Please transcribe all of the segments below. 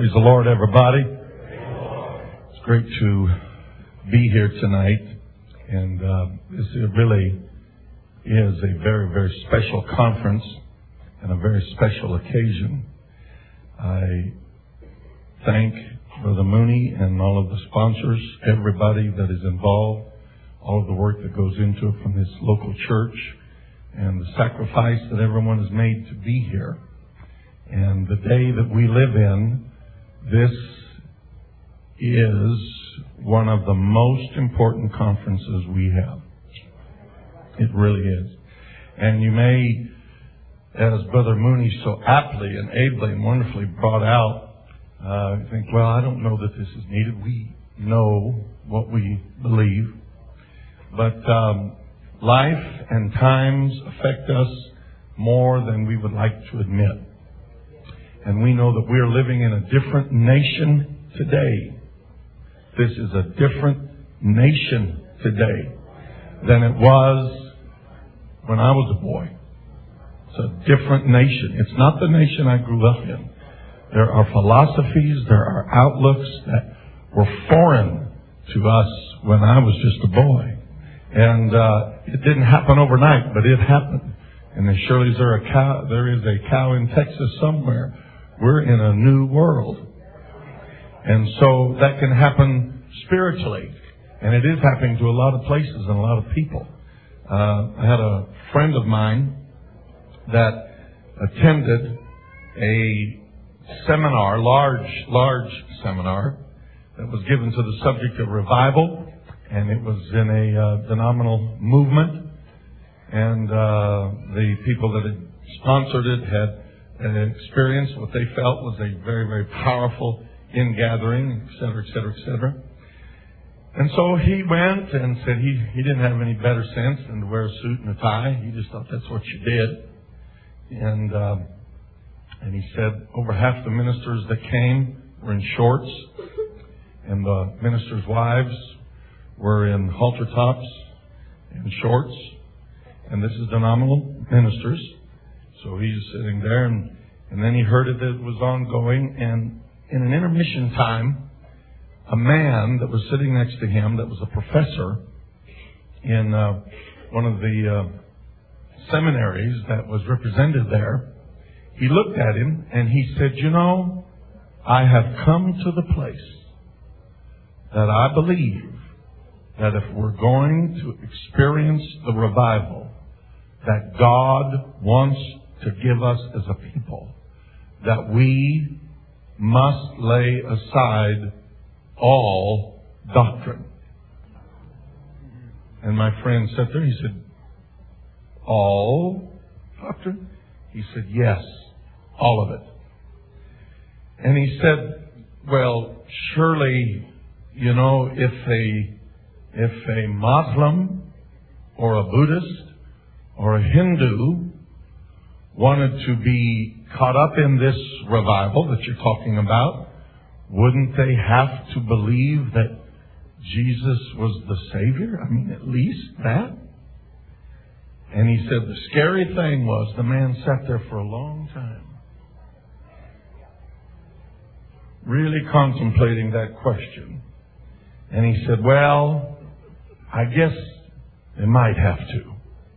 Praise the Lord, everybody. It's great to be here tonight. And this really is a very, very special conference and a very special occasion. I thank Brother Mooney and all of the sponsors, everybody that is involved, all of the work that goes into it from this local church, and the sacrifice that everyone has made to be here. And the day that we live in, this is one of the most important conferences we have. It really is. And you may, as Brother Mooney so aptly and ably and wonderfully brought out, think, well, I don't know that this is needed. We know what we believe. But life and times affect us more than we would like to admit. And we know that we are living in a different nation today. This is a different nation today than it was when I was a boy. It's a different nation. It's not the nation I grew up in. There are philosophies, there are outlooks that were foreign to us when I was just a boy. And it didn't happen overnight, but it happened. And as surely as there is a cow in Texas somewhere, we're in a new world. And so that can happen spiritually. And it is happening to a lot of places and a lot of people. I had a friend of mine that attended a seminar, large seminar, that was given to the subject of revival. And it was in a phenomenal movement. And the people that had sponsored it had experienced what they felt was a very, very powerful ingathering, et cetera, et cetera, et cetera. And so he went and said he didn't have any better sense than to wear a suit and a tie. He just thought that's what you did. And he said over half the ministers that came were in shorts, and the ministers' wives were in halter tops and shorts. And this is phenomenal ministers. So he's sitting there, and then he heard it was ongoing. And in an intermission time, a man that was sitting next to him, that was a professor in one of the seminaries that was represented there, he looked at him and he said, "You know, I have come to the place that I believe that if we're going to experience the revival that God wants to give us as a people, that we must lay aside all doctrine." And my friend sat there, he said, "All doctrine?" He said, "Yes, all of it." And he said, "Well, surely, you know, if a Muslim or a Buddhist or a Hindu wanted to be caught up in this revival that you're talking about, wouldn't they have to believe that Jesus was the Savior? I mean, at least that." And he said the scary thing was the man sat there for a long time, really contemplating that question. And he said, "Well, I guess they might have to."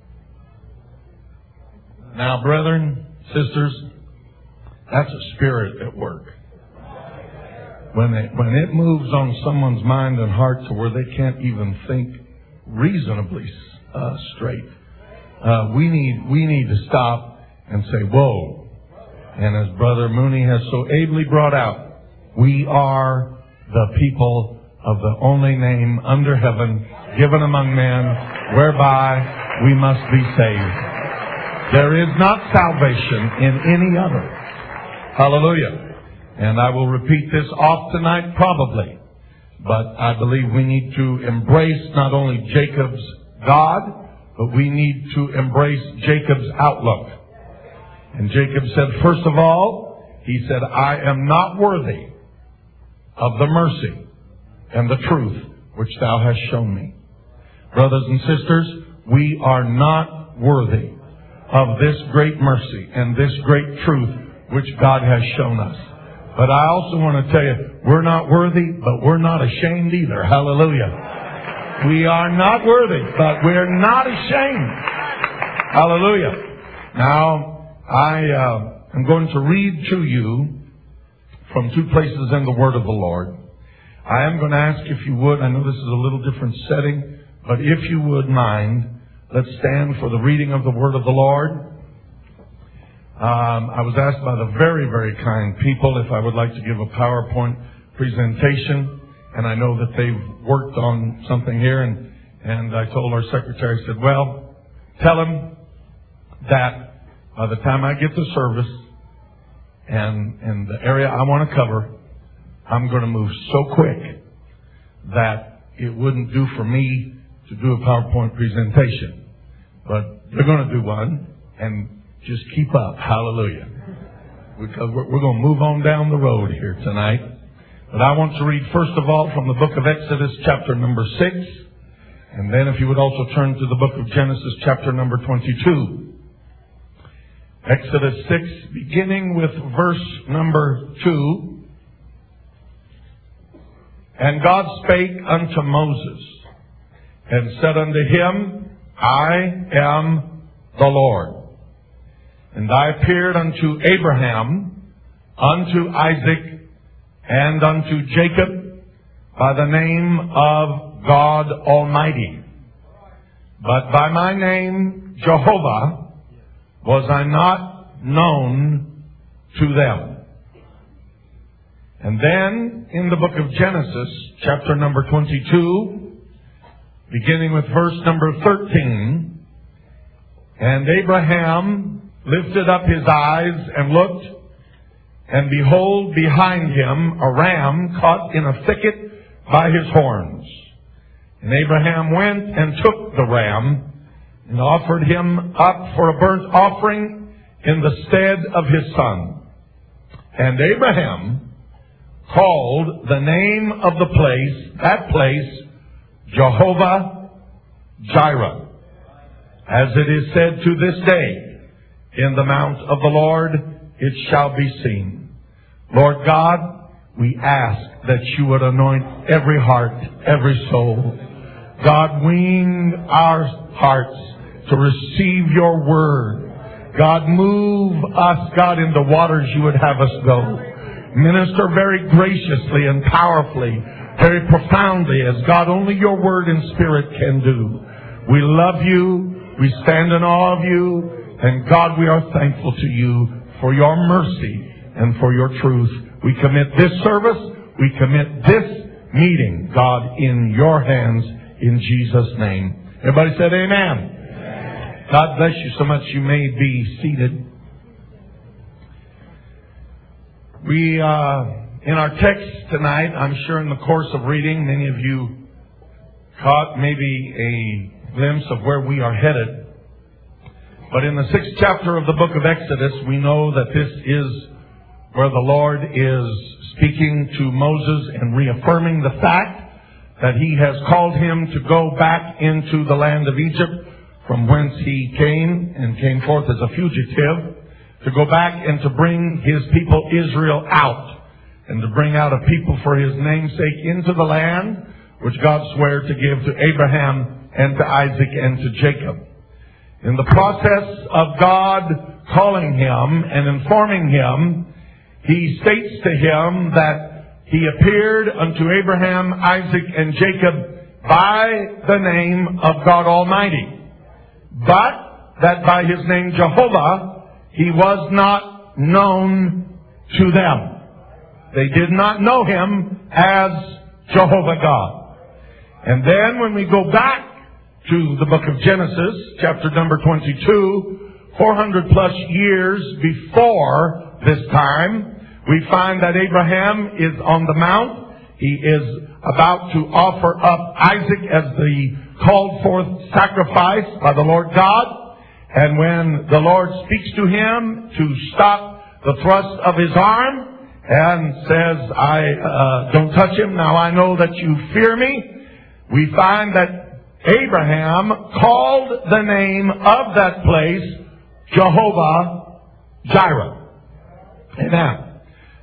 Now, brethren, sisters, that's a spirit at work. When it moves on someone's mind and heart to where they can't even think reasonably straight, we need to stop and say, "Whoa!" And as Brother Mooney has so ably brought out, we are the people of the only name under heaven given among men whereby we must be saved. There is not salvation in any other. Hallelujah. And I will repeat this off tonight probably, but I believe we need to embrace not only Jacob's God, but we need to embrace Jacob's outlook. And Jacob said, first of all, he said, "I am not worthy of the mercy and the truth which thou hast shown me." Brothers and sisters, we are not worthy of this great mercy and this great truth which God has shown us. But I also want to tell you, we're not worthy, but we're not ashamed either. Hallelujah. We are not worthy, but we're not ashamed. Hallelujah. Now, I am going to read to you from two places in the Word of the Lord. I am going to ask if you would, I know this is a little different setting, but if you would mind, let's stand for the reading of the Word of the Lord. I was asked by the very, very kind people if I would like to give a PowerPoint presentation, and I know that they've worked on something here, and I told our secretary, I said, well, tell them that by the time I get to service and the area I want to cover, I'm going to move so quick that it wouldn't do for me to do a PowerPoint presentation. But they're going to do one, and just keep up. Hallelujah. Because we're going to move on down the road here tonight. But I want to read first of all from the book of Exodus chapter number 6. And then if you would also turn to the book of Genesis chapter number 22. Exodus 6 beginning with verse number 2. And God spake unto Moses and said unto him, I am the Lord. And I appeared unto Abraham, unto Isaac, and unto Jacob by the name of God Almighty. But by my name, Jehovah, was I not known to them. And then, in the book of Genesis, chapter number 22, beginning with verse number 13, and Abraham lifted up his eyes and looked, and behold, behind him a ram caught in a thicket by his horns. And Abraham went and took the ram and offered him up for a burnt offering in the stead of his son. And Abraham called the name of that place, Jehovah Jireh, as it is said to this day, in the mount of the Lord it shall be seen. Lord God, we ask that you would anoint every heart, every soul. God, wean our hearts to receive your word. God, move us, God, in the waters you would have us go. Minister very graciously and powerfully, very profoundly, as God, only your word and spirit can do. We love you. We stand in awe of you. And God, we are thankful to you for your mercy and for your truth. We commit this service, we commit this meeting, God, in your hands, in Jesus' name. Everybody said amen. Amen. God bless you so much. You may be seated. We, in our text tonight, I'm sure in the course of reading, many of you caught maybe a glimpse of where we are headed. But in the 6th chapter of the book of Exodus, we know that this is where the Lord is speaking to Moses and reaffirming the fact that he has called him to go back into the land of Egypt from whence he came forth as a fugitive, to go back and to bring his people Israel out, and to bring out a people for his name's sake into the land which God swore to give to Abraham and to Isaac and to Jacob. In the process of God calling him and informing him, he states to him that he appeared unto Abraham, Isaac, and Jacob by the name of God Almighty, but that by his name Jehovah, he was not known to them. They did not know him as Jehovah God. And then when we go back to the book of Genesis, chapter number 22, 400 plus years before this time, we find that Abraham is on the mount. He is about to offer up Isaac as the called forth sacrifice by the Lord God. And when the Lord speaks to him to stop the thrust of his arm and says, don't touch him, now I know that you fear me, we find that Abraham called the name of that place Jehovah Jireh. Amen.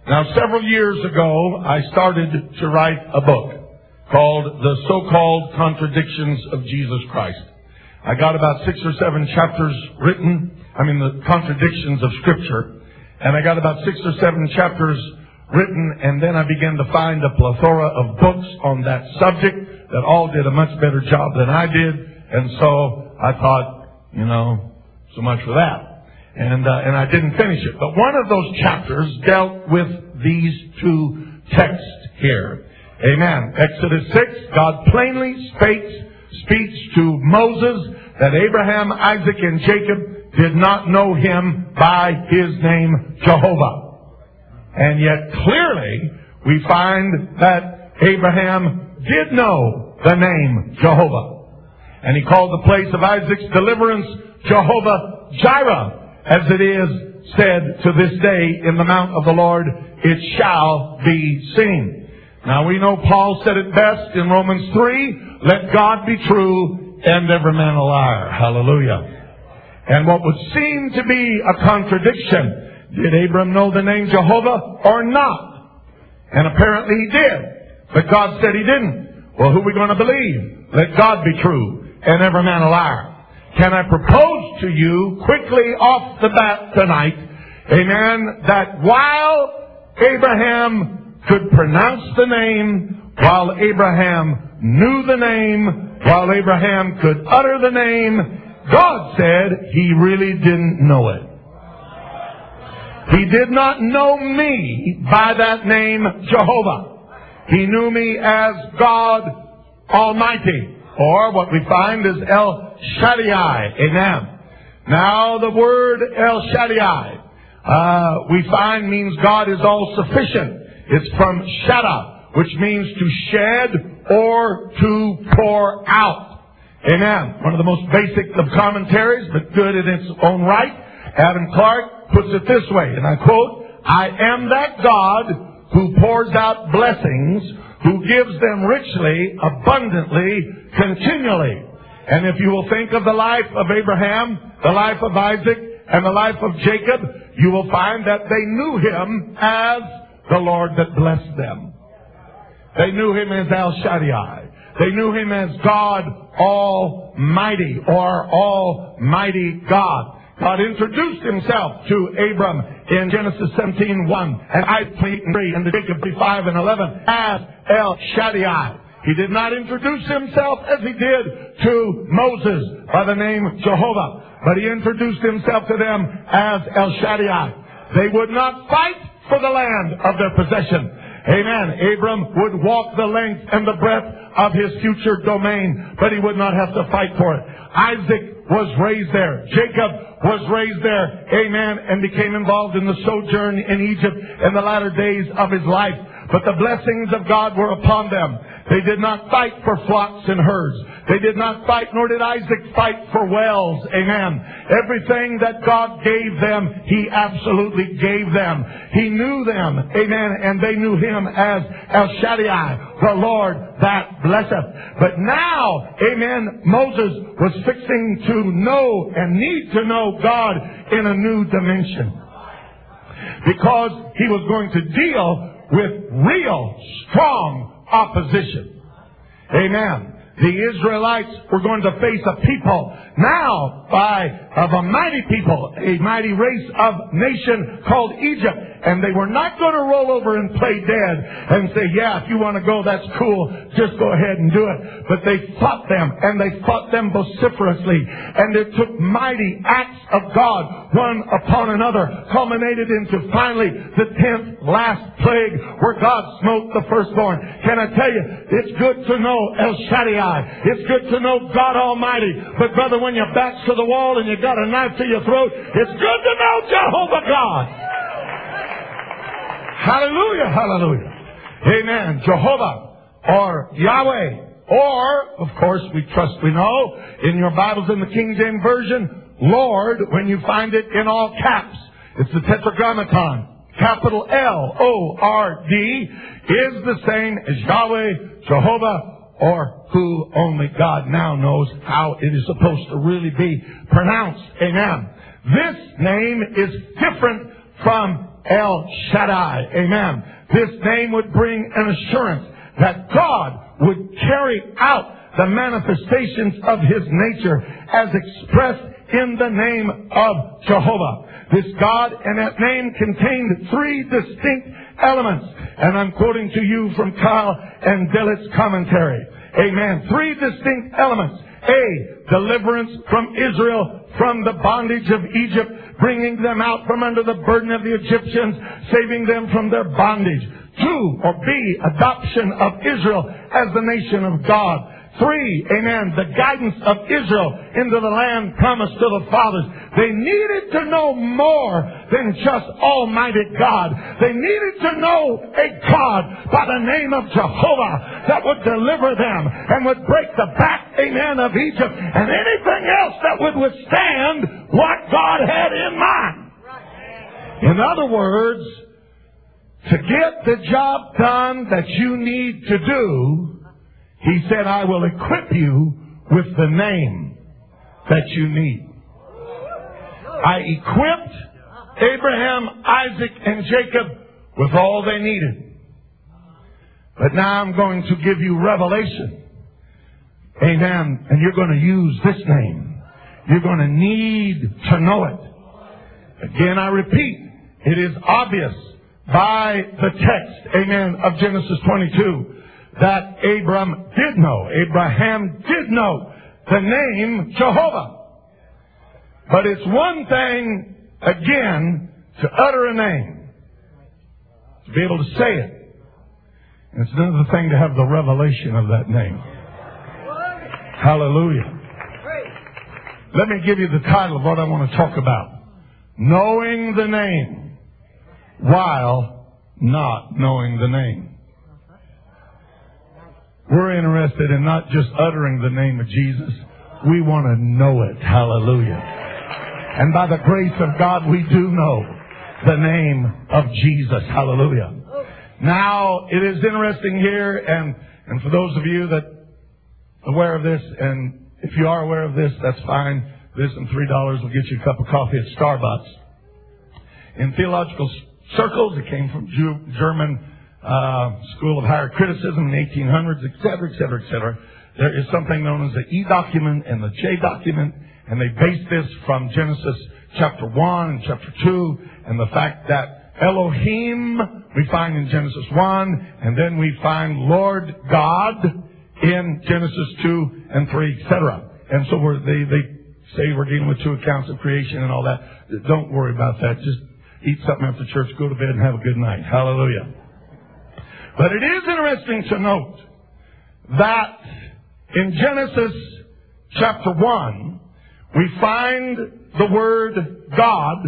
Now, several years ago, I started to write a book called The So-Called Contradictions of Jesus Christ. I got about 6 or 7 chapters written, the contradictions of Scripture, and I got about 6 or 7 chapters written, and then I began to find a plethora of books on that subject that all did a much better job than I did, and so I thought, so much for that. And I didn't finish it. But one of those chapters dealt with these 2 texts here. Amen. Exodus 6, God plainly speaks to Moses that Abraham, Isaac, and Jacob did not know him by his name Jehovah. And yet clearly we find that Abraham did know the name Jehovah. And he called the place of Isaac's deliverance Jehovah Jireh, as it is said to this day in the mount of the Lord, it shall be seen. Now we know Paul said it best in Romans 3, let God be true and every man a liar. Hallelujah. And what would seem to be a contradiction, did Abram know the name Jehovah or not? And apparently he did. But God said he didn't. Well, who are we going to believe? Let God be true and every man a liar. Can I propose to you quickly off the bat tonight, amen, that while Abraham could pronounce the name, while Abraham knew the name, while Abraham could utter the name, God said he really didn't know it. He did not know me by that name, Jehovah. He knew me as God Almighty, or what we find is El Shaddai. Amen. Now the word El Shaddai, we find means God is all sufficient. It's from Shada, which means to shed or to pour out. Amen. One of the most basic of commentaries, but good in its own right. Adam Clark puts it this way, and I quote, I am that God who pours out blessings, who gives them richly, abundantly, continually. And if you will think of the life of Abraham, the life of Isaac, and the life of Jacob, you will find that they knew him as the Lord that blessed them. They knew him as El Shaddai. They knew him as God Almighty, or Almighty God. God introduced himself to Abram in Genesis 17:1 and Isaac 3 and Jacob 5:11 as El Shaddai. He did not introduce himself as he did to Moses by the name Jehovah, but he introduced himself to them as El Shaddai. They would not fight for the land of their possession. Amen. Abram would walk the length and the breadth of his future domain, but he would not have to fight for it. Isaac was raised there. Jacob was raised there. Amen. And became involved in the sojourn in Egypt in the latter days of his life. But the blessings of God were upon them. They did not fight for flocks and herds. They did not fight, nor did Isaac fight for wells. Amen. Everything that God gave them, he absolutely gave them. He knew them. Amen. And they knew him as El Shaddai, the Lord that blesseth. But now, amen, Moses was fixing to know and need to know God in a new dimension. Because he was going to deal with real, strong opposition. Amen. The Israelites were going to face a people now of a mighty people, a mighty race of nation called Egypt. And they were not going to roll over and play dead and say, yeah, if you want to go, that's cool. Just go ahead and do it. But they fought them, and they fought them vociferously. And it took mighty acts of God, one upon another, culminated into finally the 10th last plague where God smote the firstborn. Can I tell you, it's good to know El Shaddai. It's good to know God Almighty. But brother, when your back's to the wall and you got a knife to your throat, it's good to know Jehovah God. Hallelujah, hallelujah. Amen. Jehovah or Yahweh. Or, of course, we know, in your Bibles in the King James Version, Lord, when you find it in all caps. It's the Tetragrammaton. Capital L-O-R-D is the same as Yahweh, Jehovah, or who only God now knows how it is supposed to really be pronounced. Amen. This name is different from El Shaddai. Amen. This name would bring an assurance that God would carry out the manifestations of His nature as expressed in the name of Jehovah. This God and that name contained three distinct elements. And I'm quoting to you from Kyle and Dillett's commentary. Amen. Three distinct elements. A, deliverance from Israel from the bondage of Egypt, bringing them out from under the burden of the Egyptians, saving them from their bondage. Two, or B, adoption of Israel as the nation of God. Three, amen, the guidance of Israel into the land promised to the fathers. They needed to know more than just Almighty God. They needed to know a God by the name of Jehovah that would deliver them and would break the back, amen, of Egypt and anything else that would withstand what God had in mind. In other words, to get the job done that you need to do, He said, I will equip you with the name that you need. I equipped Abraham, Isaac, and Jacob with all they needed. But now I'm going to give you revelation. Amen. And you're going to use this name. You're going to need to know it. Again, I repeat, it is obvious by the text, amen, of Genesis 22, that Abraham did know the name Jehovah. But it's one thing, again, to utter a name, to be able to say it. And it's another thing to have the revelation of that name. Hallelujah. Let me give you the title of what I want to talk about. Knowing the name while not knowing the name. We're interested in not just uttering the name of Jesus. We want to know it. Hallelujah. And by the grace of God, we do know the name of Jesus. Hallelujah. Now, it is interesting here, and for those of you that are aware of this, and if you are aware of this, that's fine. This and $3 will get you a cup of coffee at Starbucks. In theological circles, it came from German School of Higher Criticism in the 1800s, etc., etc., etc. There is something known as the E document and the J document, and they base this from Genesis chapter 1 and chapter 2, and the fact that Elohim we find in Genesis 1, and then we find Lord God in Genesis 2 and 3, etc. And so they say we're dealing with two accounts of creation and all that. Don't worry about that. Just eat something after church, go to bed, and have a good night. Hallelujah. But it is interesting to note that in Genesis chapter 1, we find the word God,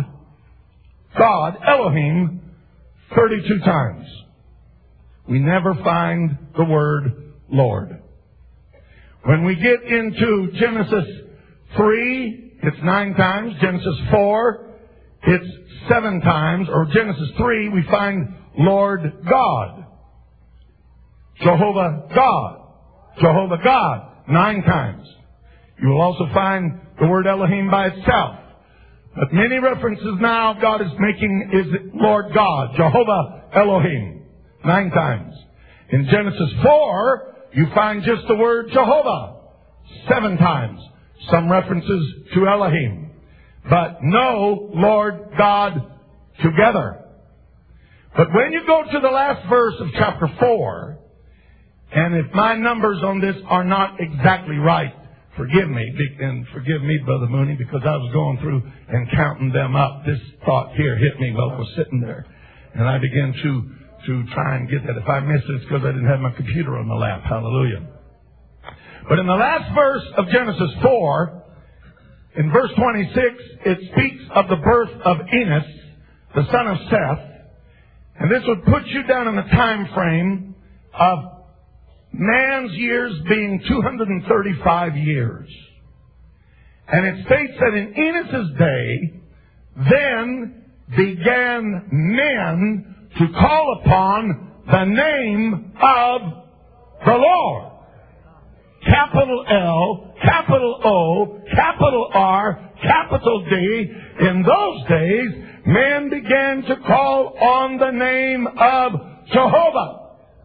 Elohim, 32 times. We never find the word Lord. When we get into Genesis 3, it's 9 times. Genesis 4, it's 7 times. Or Genesis 3, we find Lord God. Jehovah God, 9 times. You will also find the word Elohim by itself. But many references now God is making is Lord God, Jehovah Elohim, 9 times. In Genesis 4, you find just the word Jehovah, 7 times. Some references to Elohim. But no Lord God together. But when you go to the last verse of chapter 4, and if my numbers on this are not exactly right, forgive me, and forgive me, Brother Mooney, because I was going through and counting them up. This thought here hit me while I was sitting there. And I began to try and get that. If I missed it, it's because I didn't have my computer on my lap. Hallelujah. But in the last verse of Genesis 4, in verse 26, it speaks of the birth of Enos, the son of Seth. And this would put you down in the time frame of man's years being 235 years. And it states that in Enos's day, then began men to call upon the name of the Lord. Capital L, capital O, capital R, capital D. In those days, men began to call on the name of Jehovah.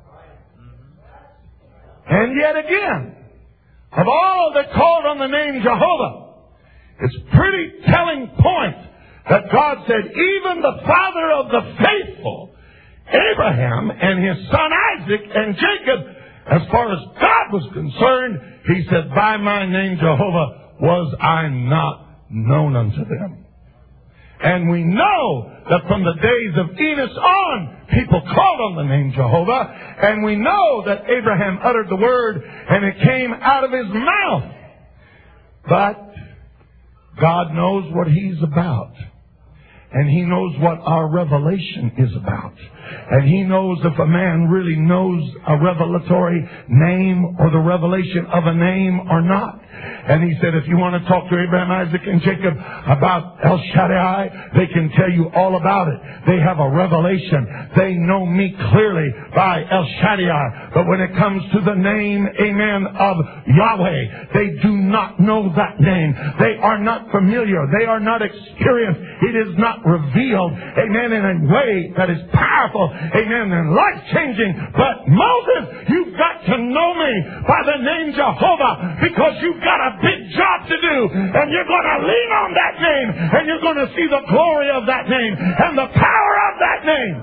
And yet again, of all that called on the name Jehovah, it's a pretty telling point that God said, even the father of the faithful, Abraham, and his son Isaac and Jacob, as far as God was concerned, he said, by my name Jehovah was I not known unto them. And we know that from the days of Enos on, people called on the name Jehovah. And we know that Abraham uttered the word and it came out of his mouth. But God knows what He's about. And He knows what our revelation is about. And He knows if a man really knows a revelatory name or the revelation of a name or not. And He said, if you want to talk to Abraham, Isaac, and Jacob about El Shaddai, they can tell you all about it. They have a revelation. They know me clearly by El Shaddai. But when it comes to the name, amen, of Yahweh, they do not know that name. They are not familiar. They are not experienced. It is not revealed, amen, in a way that is powerful, amen, and life-changing. But Moses, you've got to know me by the name Jehovah, because you've got a big job to do, and you're going to lean on that name, and you're going to see the glory of that name and the power of that name.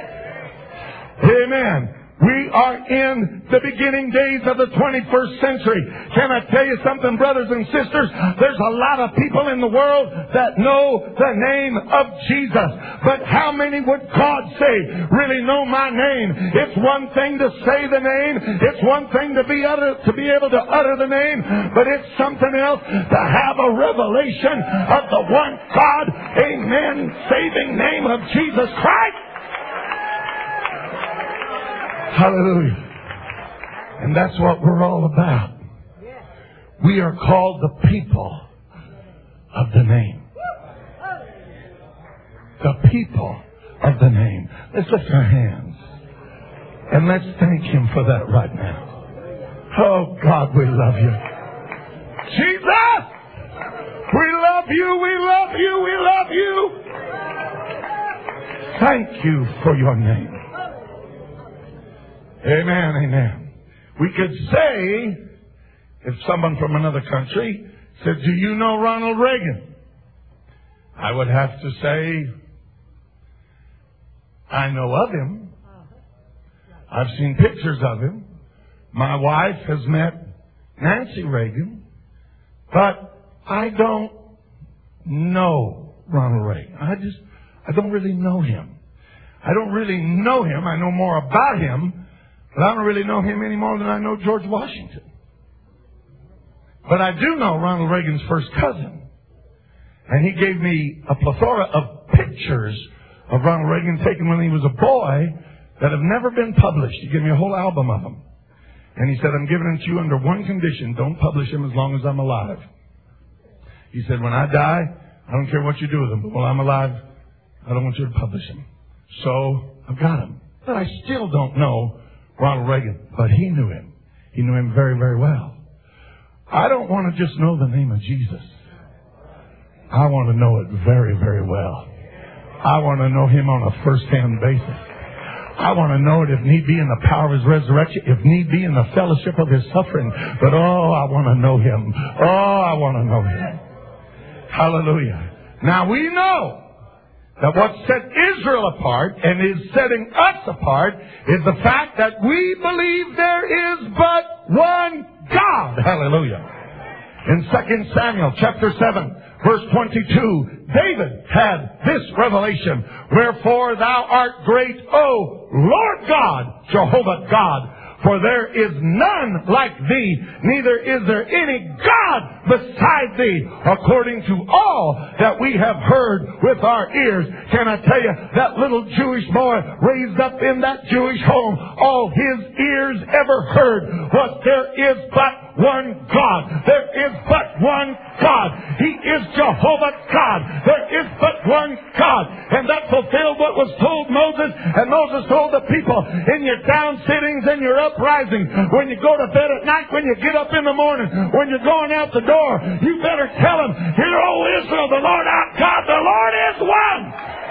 Amen. We are in the beginning days of the 21st century. Can I tell you something, brothers and sisters? There's a lot of people in the world that know the name of Jesus. But how many would God say really know my name? It's one thing to say the name. It's one thing to be able to utter the name. But it's something else to have a revelation of the one God, amen, saving name of Jesus Christ. Hallelujah. And that's what we're all about. We are called the people of the name. The people of the name. Let's lift our hands and let's thank Him for that right now. Oh God, we love you. Jesus! We love you, we love you, we love you. Thank you for your name. Amen, amen. We could say, if someone from another country said, do you know Ronald Reagan? I would have to say, I know of him. I've seen pictures of him. My wife has met Nancy Reagan. But I don't know Ronald Reagan. I don't really know him. I don't really know him. I know more about him. But I don't really know him any more than I know George Washington. But I do know Ronald Reagan's first cousin. And he gave me a plethora of pictures of Ronald Reagan taken when he was a boy that have never been published. He gave me a whole album of them. And he said, I'm giving them to you under one condition. Don't publish them as long as I'm alive. He said, when I die, I don't care what you do with them. But while I'm alive, I don't want you to publish them. So I've got them. But I still don't know Ronald Reagan, but he knew him. He knew him very, very well. I don't want to just know the name of Jesus. I want to know it very, very well. I want to know Him on a first-hand basis. I want to know it if need be in the power of His resurrection, if need be in the fellowship of His suffering. But I want to know Him. I want to know Him. Hallelujah. Now we know that what set Israel apart and is setting us apart is the fact that we believe there is but one God. Hallelujah. In 2 Samuel chapter 7, verse 22, David had this revelation. Wherefore thou art great, O Lord God, Jehovah God. For there is none like thee, neither is there any God beside thee, according to all that we have heard with our ears. Can I tell you, that little Jewish boy raised up in that Jewish home, all his ears ever heard was there is but one God. There is but one God. He is Jehovah God. There is but one God. And that fulfilled what was told Moses. And Moses told the people, in your down sittings and your uprisings, when you go to bed at night, when you get up in the morning, when you're going out the door, you better tell them, hear, O Israel, the Lord our God, the Lord is one.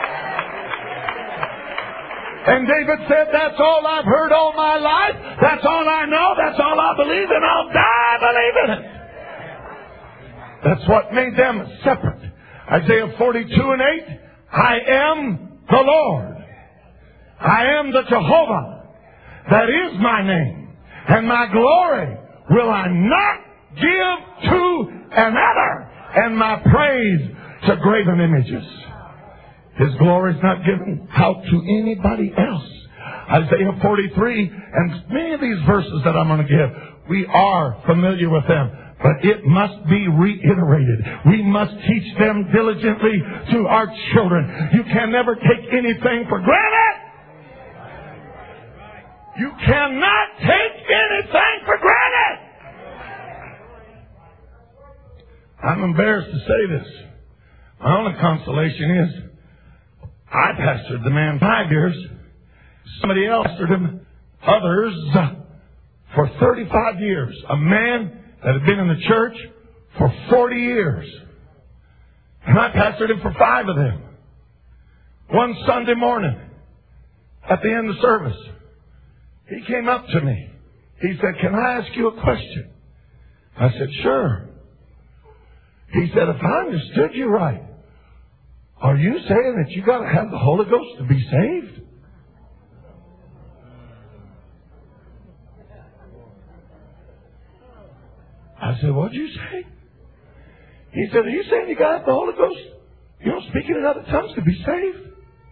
And David said, that's all I've heard all my life. That's all I know. That's all I believe, and I'll die believing it. That's what made them separate. Isaiah 42:8, I am the Lord. I am the Jehovah. That is my name. And my glory will I not give to another, and my praise to graven images. His glory is not given out to anybody else. Isaiah 43, and many of these verses that I'm going to give, we are familiar with them. But it must be reiterated. We must teach them diligently to our children. You can never take anything for granted. You cannot take anything for granted. I'm embarrassed to say this. My only consolation is I pastored the man 5 years. Somebody else pastored him, others, for 35 years. A man that had been in the church for 40 years. And I pastored him for 5 of them. One Sunday morning, at the end of service, he came up to me. He said, can I ask you a question? I said, sure. He said, if I understood you right, are you saying that you got to have the Holy Ghost to be saved? I said, what'd you say? He said, are you saying you got to have the Holy Ghost? You don't speak in other tongues to be saved?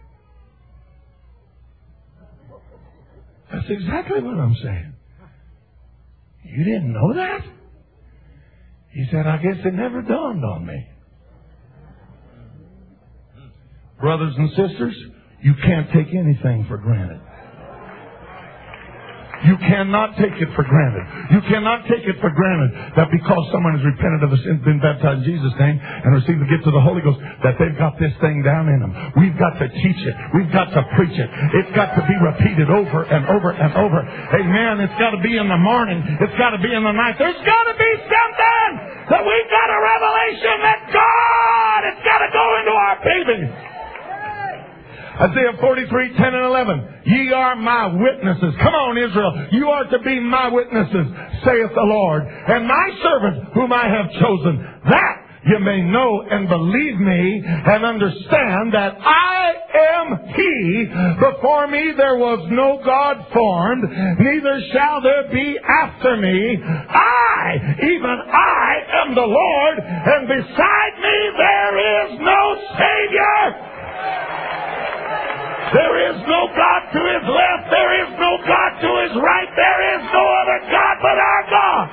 That's exactly what I'm saying. You didn't know that? He said, I guess it never dawned on me. Brothers and sisters, you can't take anything for granted. You cannot take it for granted. You cannot take it for granted that because someone has repented of a sin, been baptized in Jesus' name, and received the gift of the Holy Ghost, that they've got this thing down in them. We've got to teach it. We've got to preach it. It's got to be repeated over and over and over. Amen. It's got to be in the morning. It's got to be in the night. There's got to be something that we've got a revelation that God has got to go into our babies. Isaiah 43:10 and 11. Ye are my witnesses. Come on, Israel. You are to be my witnesses, saith the Lord. And my servant, whom I have chosen, that you may know and believe me and understand that I am He. Before me there was no God formed, neither shall there be after me. I, even I, am the Lord, and beside me there is no Savior. There is no God to his left. There is no God to his right. There is no other God but our God.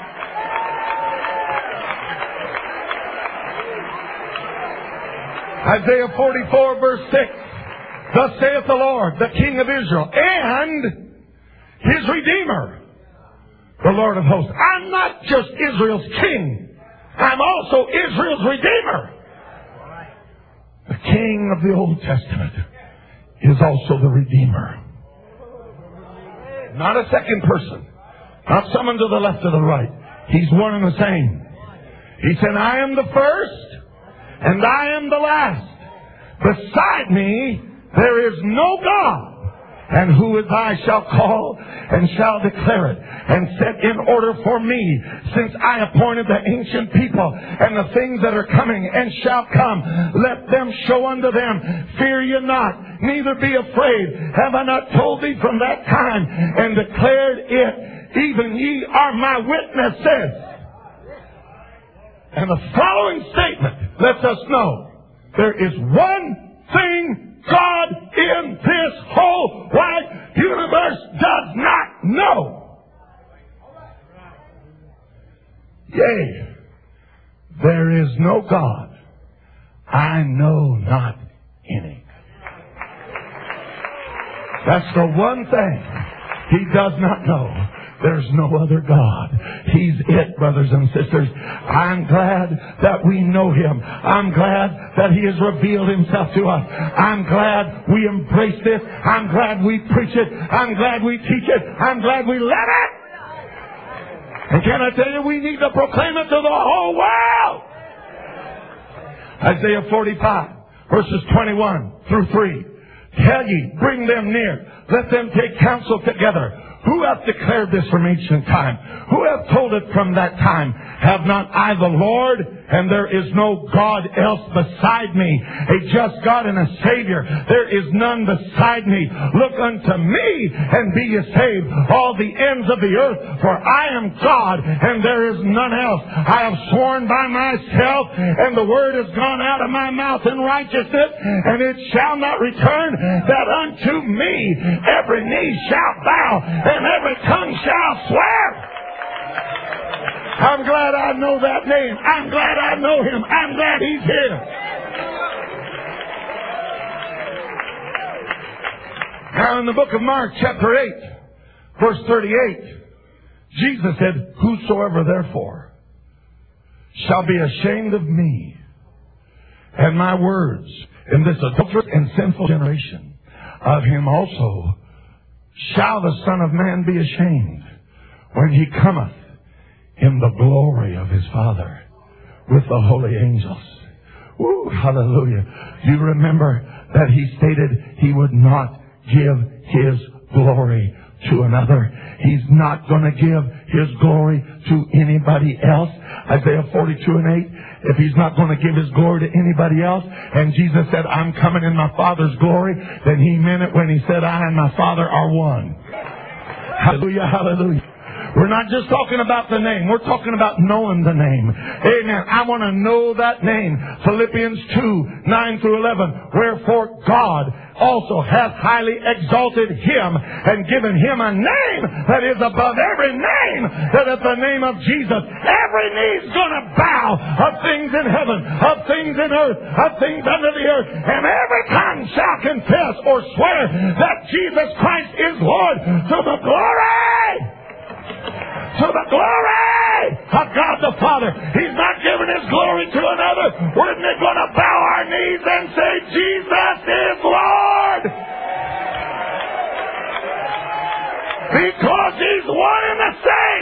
Isaiah 44 verse 6. Thus saith the Lord, the King of Israel, and his Redeemer, the Lord of hosts. I'm not just Israel's King. I'm also Israel's Redeemer. The King of the Old Testament is also the Redeemer. Not a second person. Not someone to the left or the right. He's one and the same. He said, I am the first and I am the last. Beside me there is no God. And who as I shall call and shall declare it and set in order for me, since I appointed the ancient people and the things that are coming and shall come. Let them show unto them. Fear ye not, neither be afraid. Have I not told thee from that time and declared it? Even ye are my witnesses. And the following statement lets us know there is one thing God in this whole wide universe does not know. Yea, there is no God. I know not any. That's the one thing he does not know. There's no other God. He's it, brothers and sisters. I'm glad that we know Him. I'm glad that He has revealed Himself to us. I'm glad we embrace this. I'm glad we preach it. I'm glad we teach it. I'm glad we live it. And can I tell you, we need to proclaim it to the whole world. Isaiah 45, verses 21 through 3. Tell ye, bring them near. Let them take counsel together. Who hath declared this from ancient time? Who hath told it from that time? Have not I the Lord? And there is no God else beside me, a just God and a Savior. There is none beside me. Look unto me and be ye saved, all the ends of the earth, for I am God and there is none else. I have sworn by myself, and the word has gone out of my mouth in righteousness, and it shall not return, that unto me every knee shall bow and every tongue shall swear. I'm glad I know that name. I'm glad I know Him. I'm glad He's here. Now in the book of Mark, chapter 8, verse 38, Jesus said, whosoever therefore shall be ashamed of me and my words in this adulterous and sinful generation, of him also shall the Son of Man be ashamed when He cometh in the glory of His Father with the holy angels. Woo, hallelujah. You remember that He stated He would not give His glory to another. He's not going to give His glory to anybody else. Isaiah 42:8. If He's not going to give His glory to anybody else, and Jesus said, I'm coming in my Father's glory, then He meant it when He said, I and my Father are one. Hallelujah, hallelujah. We're not just talking about the name. We're talking about knowing the name. Amen. I want to know that name. Philippians 2:9-11. Wherefore God also hath highly exalted Him and given Him a name that is above every name, that at the name of Jesus every knee's going to bow, of things in heaven, of things in earth, of things under the earth, and every tongue shall confess or swear that Jesus Christ is Lord, to the glory of God the Father. He's not giving His glory to another. We're going to bow our knees and say, Jesus is Lord. Because He's one and the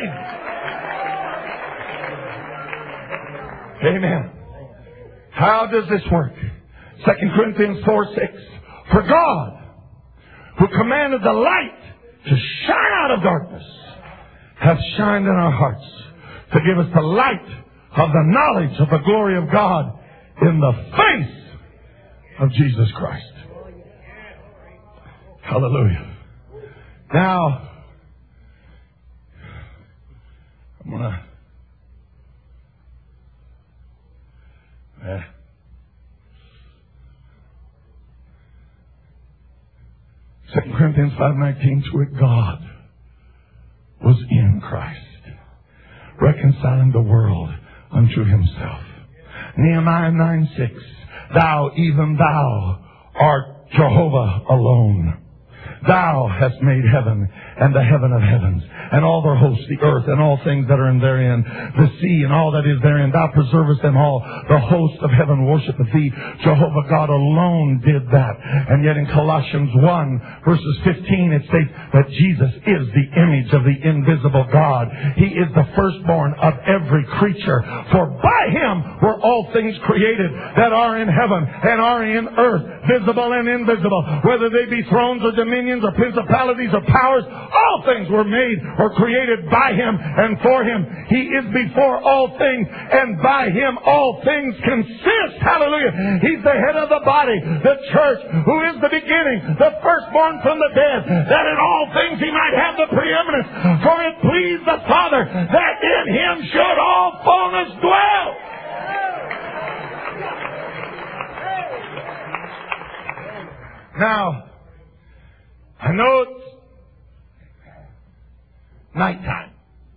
same. Amen. How does this work? 2 Corinthians 4:6. For God, who commanded the light to shine out of darkness, hath shined in our hearts to give us the light of the knowledge of the glory of God in the face of Jesus Christ. Hallelujah. Now, I'm going to... 2 Corinthians 5:19, to it God was in Christ, reconciling the world unto Himself. Nehemiah 9:6, thou, even thou, art Jehovah alone. Thou hast made heaven and the heaven of heavens, and all their hosts, the earth, and all things that are in therein, the sea, and all that is therein. Thou preservest them all. The host of heaven worshipeth Thee. Jehovah God alone did that. And yet in Colossians 1, verses 15, it states that Jesus is the image of the invisible God. He is the firstborn of every creature. For by Him were all things created that are in heaven and are in earth, visible and invisible, whether they be thrones or dominions or principalities or powers. All things were made or created by Him and for Him. He is before all things, and by Him all things consist. Hallelujah. He's the head of the body, the church, who is the beginning, the firstborn from the dead, that in all things He might have the preeminence. For it pleased the Father that in Him should all fullness dwell. Now, I know it's nighttime,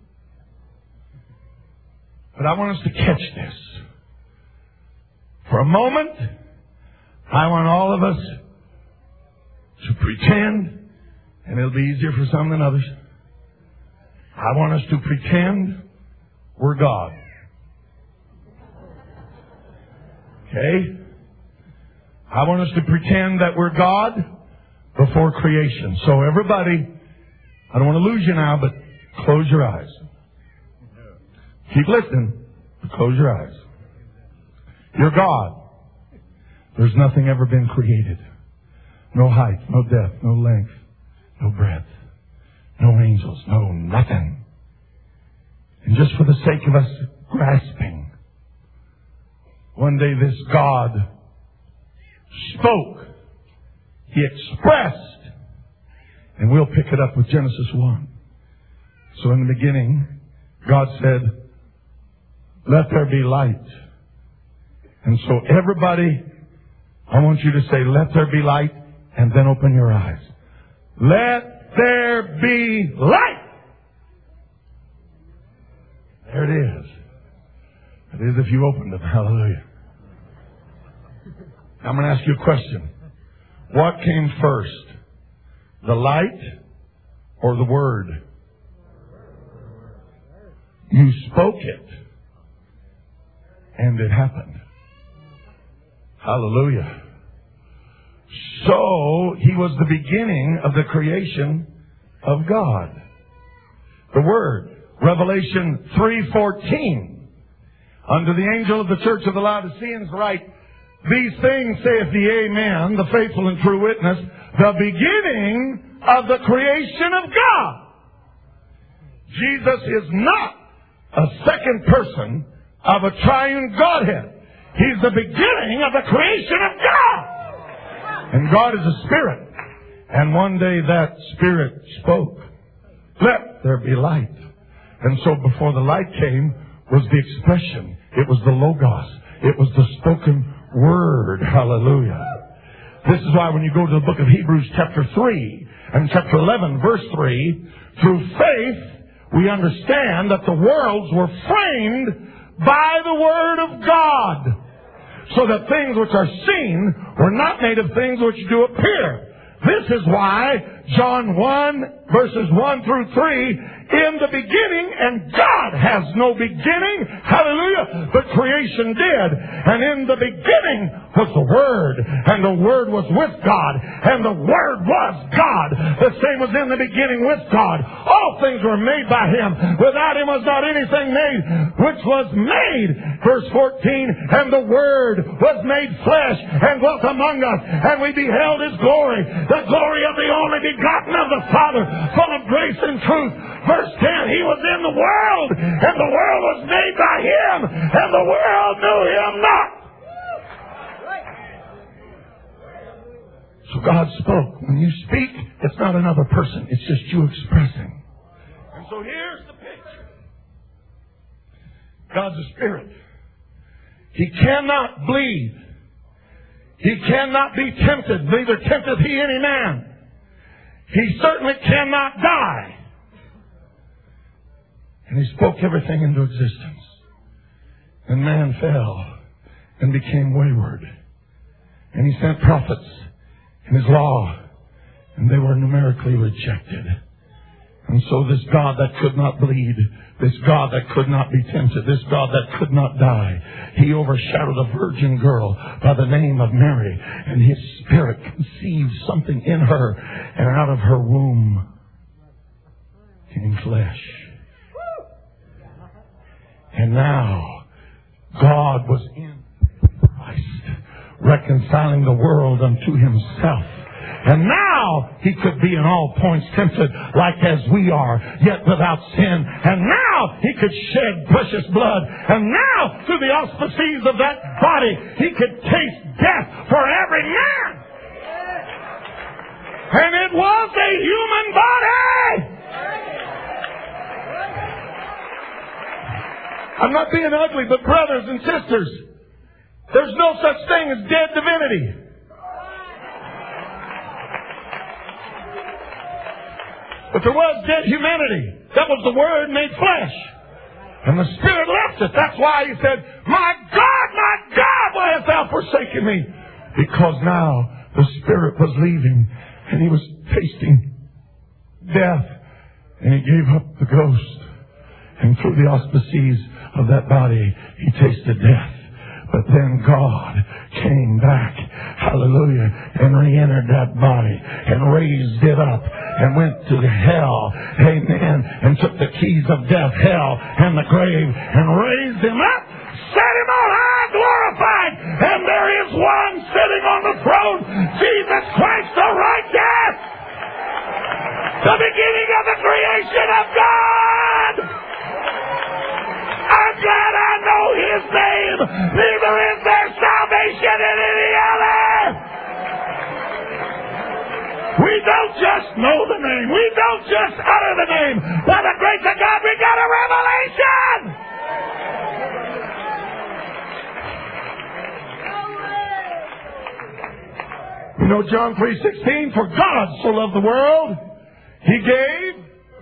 but I want us to catch this. For a moment, I want all of us to pretend, and it'll be easier for some than others. I want us to pretend we're God. Okay? I want us to pretend that we're God before creation. So everybody, I don't want to lose you now, but close your eyes. Keep listening, but close your eyes. You're God. There's nothing ever been created. No height, no depth, no length, no breadth, no angels, no nothing. And just for the sake of us grasping, one day this God spoke. He expressed. And we'll pick it up with Genesis 1. So in the beginning, God said, let there be light. And so everybody, I want you to say, let there be light, and then open your eyes. Let there be light. There it is. It is if you opened them. Hallelujah. I'm going to ask you a question. What came first? The light or the Word? You spoke it. And it happened. Hallelujah. So, He was the beginning of the creation of God. The Word. Revelation 3:14. Unto the angel of the church of the Laodiceans write, these things saith the Amen, the faithful and true witness, the beginning of the creation of God. Jesus is not a second person of a triune Godhead. He's the beginning of the creation of God. And God is a spirit. And one day that spirit spoke, let there be light. And so before the light came was the expression. It was the Logos. It was the spoken Word. Hallelujah. This is why when you go to the book of Hebrews chapter 3 and chapter 11 verse 3, through faith we understand that the worlds were framed by the Word of God, so that things which are seen were not made of things which do appear. This is why John 1 verses 1 through 3, in the beginning, and God has no beginning, hallelujah, but creation did. And in the beginning was the Word, and the Word was with God, and the Word was God. The same was in the beginning with God. All things were made by Him. Without Him was not anything made which was made. Verse 14, and the Word was made flesh and dwelt among us, and we beheld His glory, the glory of the only begotten of the Father, full of grace and truth. Verse 10, He was in the world, and the world was made by Him, and the world knew Him not. So God spoke. When you speak, it's not another person. It's just you expressing. And so here's the picture. God's a spirit. He cannot bleed. He cannot be tempted. Neither tempteth He any man. He certainly cannot die. And He spoke everything into existence. And man fell and became wayward. And He sent prophets in His law, and they were numerically rejected. And so this God that could not bleed, this God that could not be tempted, this God that could not die, He overshadowed a virgin girl by the name of Mary, and His Spirit conceived something in her, and out of her womb came flesh. And now God was in Christ, reconciling the world unto Himself. And now He could be in all points tempted like as we are, yet without sin. And now He could shed precious blood. And now, through the auspices of that body, He could taste death for every man. And it was a human body. I'm not being ugly, but brothers and sisters, there's no such thing as dead divinity. But there was dead humanity. That was the Word made flesh. And the Spirit left it. That's why He said, my God, why hast thou forsaken me? Because now the Spirit was leaving, and He was tasting death, and He gave up the ghost. And through the auspices of that body, He tasted death. But then God came back, hallelujah, and re-entered that body and raised it up and went to hell, amen, and took the keys of death, hell, and the grave and raised Him up, set Him on high, glorified, and there is one sitting on the throne, Jesus Christ neither is there salvation in any other. We don't just know the name. We don't just utter the name. By the grace of God, we got a revelation. You know John 3:16, for God so loved the world, He gave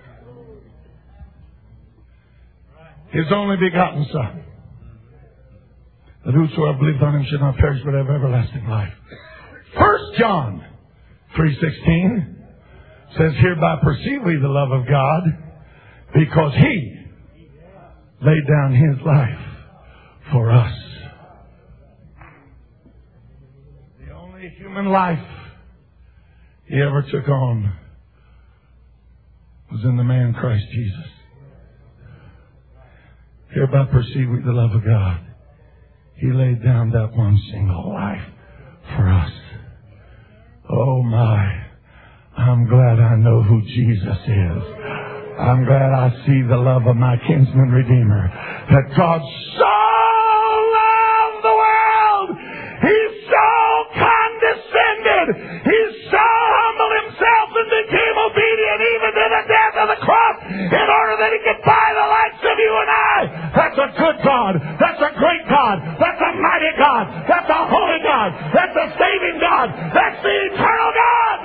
His only begotten Son, that whosoever believeth on Him should not perish but have everlasting life. 1 John 3:16 says, hereby perceive we the love of God, because He laid down His life for us. The only human life He ever took on was in the man Christ Jesus. Hereby perceive we the love of God. He laid down that one single life for us. Oh my, I'm glad I know who Jesus is. I'm glad I see the love of my kinsman Redeemer. That God so loved the world. He so condescended. He so humbled Himself and became obedient even to the death of the cross in order that He could buy the likes of you and I. That's a good God. That's a great God. That's a mighty God. That's a holy God. That's a saving God. That's the eternal God.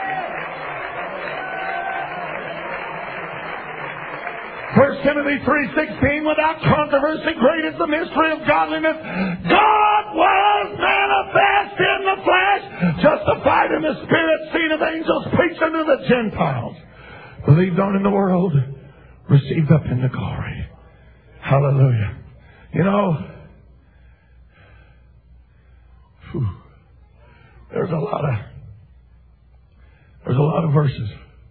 1 Timothy 3:16, without controversy, great is the mystery of godliness. God was manifest in the flesh, justified in the Spirit, seen of angels, preached unto the Gentiles, believed on in the world, received up into glory. Hallelujah. You know, there's a lot of verses.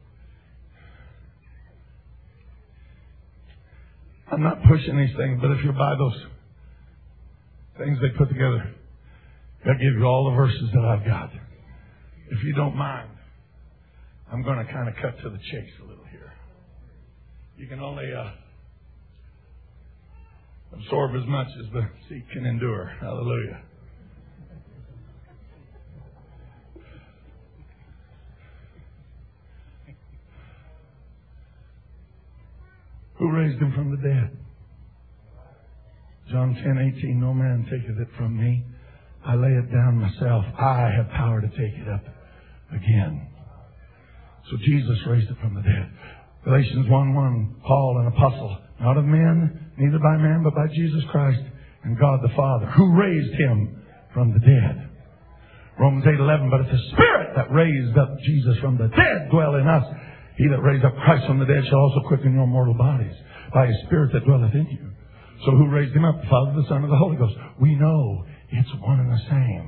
I'm not pushing these things, but if you buy those things they put together, I'll give you all the verses that I've got. If you don't mind, I'm going to kind of cut to the chase a little here. You can only absorb as much as the seat can endure. Hallelujah. Who raised Him from the dead? John 10:18, no man taketh it from me. I lay it down myself. I have power to take it up again. So Jesus raised it from the dead. Galatians 1:1, Paul, an apostle, not of men, neither by man, but by Jesus Christ and God the Father, who raised Him from the dead. Romans 8:11, but if the Spirit that raised up Jesus from the dead dwell in us, He that raised up Christ from the dead shall also quicken your mortal bodies by His Spirit that dwelleth in you. So who raised Him up? The Father, the Son, and the Holy Ghost. We know it's one and the same.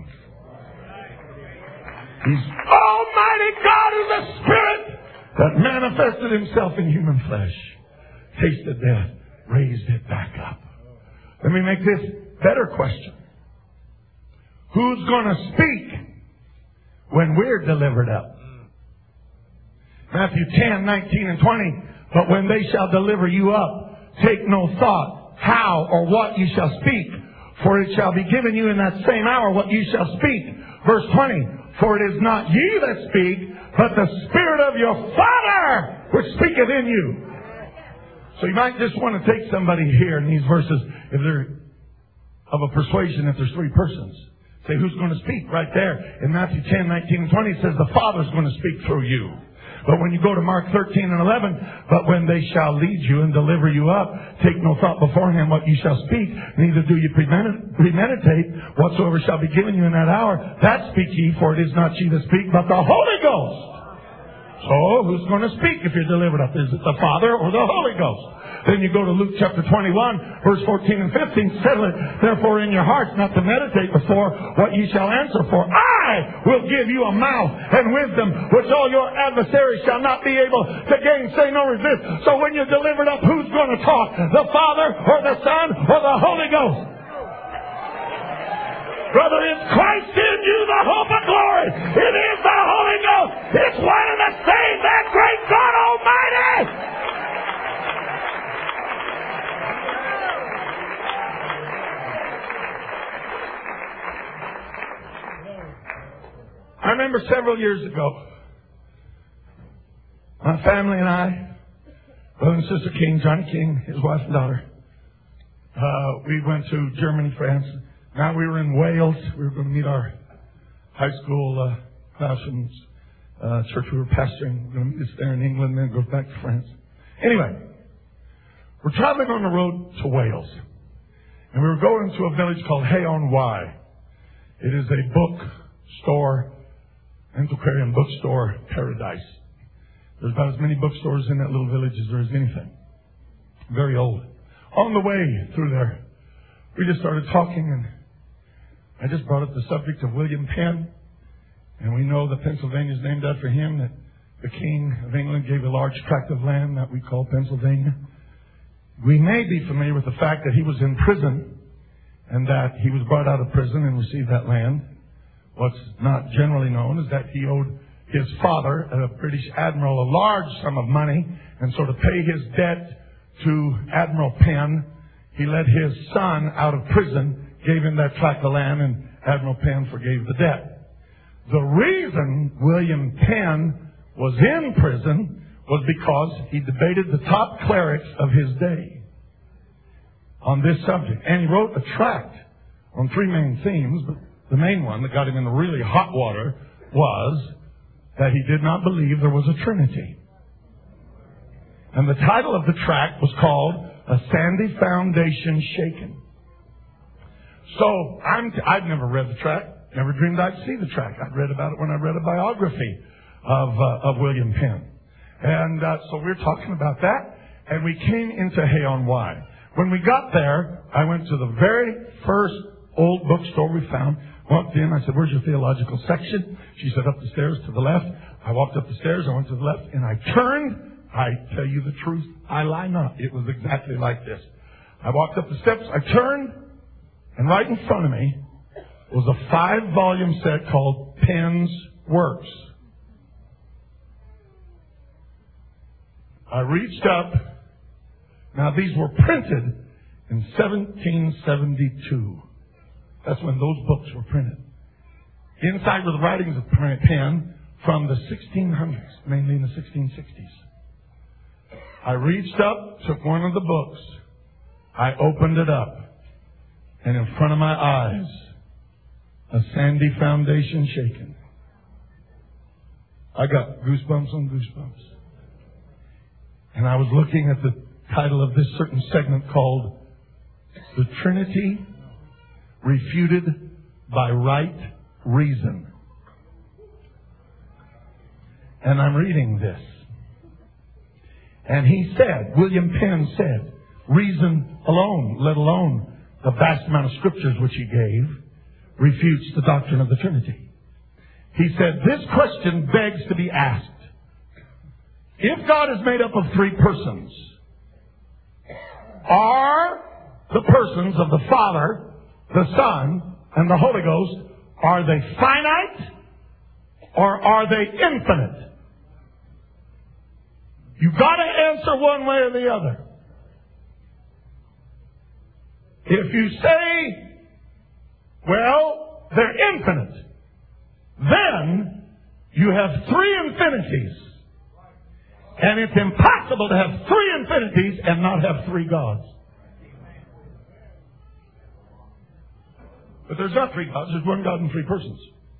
He's Almighty God is the Spirit that manifested Himself in human flesh, tasted death, raised it back up. Let me make this better question. Who's going to speak when we're delivered up? Matthew 10:19 and 20. But when they shall deliver you up, take no thought how or what you shall speak, for it shall be given you in that same hour what you shall speak. Verse 20. For it is not ye that speak, but the Spirit of your Father which speaketh in you. So you might just want to take somebody here in these verses, if they're of a persuasion, if there's three persons. Say, who's going to speak? Right there in Matthew 10:19 and 20 it says the Father's going to speak through you. But when you go to Mark 13 and 11, but when they shall lead you and deliver you up, take no thought beforehand what you shall speak, neither do you premeditate whatsoever shall be given you in that hour. That speak ye, for it is not ye that speak, but the Holy Ghost. So, who's going to speak if you're delivered up? Is it the Father or the Holy Ghost? Then you go to Luke chapter 21, verse 14 and 15. Settle it, therefore, in your hearts, not to meditate before what ye shall answer for. I will give you a mouth and wisdom, which all your adversaries shall not be able to gainsay nor resist. So when you're delivered up, who's going to talk? The Father or the Son or the Holy Ghost? Brother, it's Christ in you, the hope of glory. It is the Holy Ghost. It's one and the same, that great God Almighty. I remember several years ago, my family and I, brother and sister King, Johnny King, his wife and daughter, we went to Germany, France. Now we were in Wales. We were going to meet our high school classrooms, church we were pastoring. We're going to meet us there in England and then go back to France. Anyway, we're traveling on the road to Wales. And we were going to a village called Hay-on-Wye. It is a bookstore, antiquarian bookstore paradise. There's about as many bookstores in that little village as there is anything. Very old. On the way through there, we just started talking, and I just brought up the subject of William Penn. And we know that Pennsylvania is named after him, that the King of England gave a large tract of land that we call Pennsylvania. We may be familiar with the fact that he was in prison and that he was brought out of prison and received that land. What's not generally known is that he owed his father, a British admiral, a large sum of money, and so to pay his debt to Admiral Penn, he let his son out of prison, gave him that tract of land, and Admiral Penn forgave the debt. The reason William Penn was in prison was because he debated the top clerics of his day on this subject. And he wrote a tract on three main themes, but the main one that got him in the really hot water was that he did not believe there was a Trinity. And the title of the tract was called A Sandy Foundation Shaken. So I'd never read the tract, never dreamed I'd see the tract. I'd read about it when I read a biography of William Penn. And so we were talking about that, and we came into Hay-on-Wye. When we got there, I went to the very first old bookstore we found. Walked in, I said, "Where's your theological section?" She said, "Up the stairs to the left." I walked up the stairs, I went to the left, and I turned. I tell you the truth, I lie not. It was exactly like this. I walked up the steps, I turned, and right in front of me was a 5-volume set called Penn's Works. I reached up. Now, these were printed in 1772. That's when those books were printed. Inside were the writings of Penn from the 1600s, mainly in the 1660s. I reached up, took one of the books. I opened it up. And in front of my eyes, A Sandy Foundation Shaken. I got goosebumps on goosebumps. And I was looking at the title of this certain segment called The Trinity Refuted by Right Reason. And I'm reading this. And he said, William Penn said, reason alone, let alone the vast amount of scriptures which he gave, refutes the doctrine of the Trinity. He said, this question begs to be asked. If God is made up of three persons, are the persons of the Father, the Son, and the Holy Ghost, are they finite or are they infinite? You've got to answer one way or the other. If you say, well, they're infinite, then you have three infinities. And it's impossible to have three infinities and not have three gods. But there's not three gods. There's one God and three persons.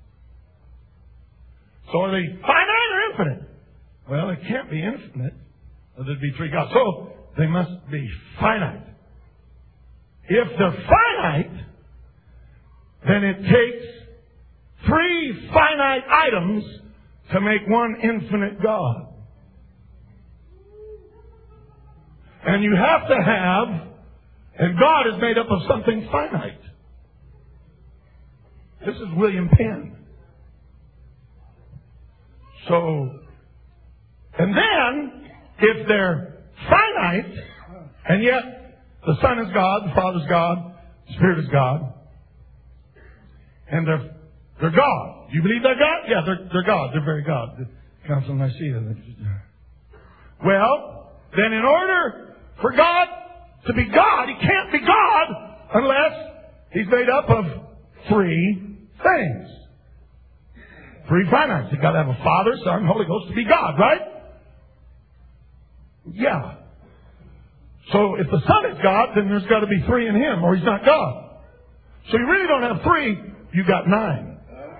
So are they finite or infinite? Well, it can't be infinite, or there'd be three gods. So they must be finite. If they're finite, then it takes three finite items to make one infinite God. And you have to have, and God is made up of something finite. This is William Penn. So, and then, if they're finite, and yet the Son is God, the Father is God, the Spirit is God, and they're God. Do you believe they're God? Yeah, they're God. They're very God. The Council of Nicaea. Well, then in order for God to be God, He can't be God unless He's made up of three things. Three finites. You've got to have a Father, Son, Holy Ghost to be God, right? Yeah. So if the Son is God, then there's got to be three in Him, or He's not God. So you really don't have three, you got nine.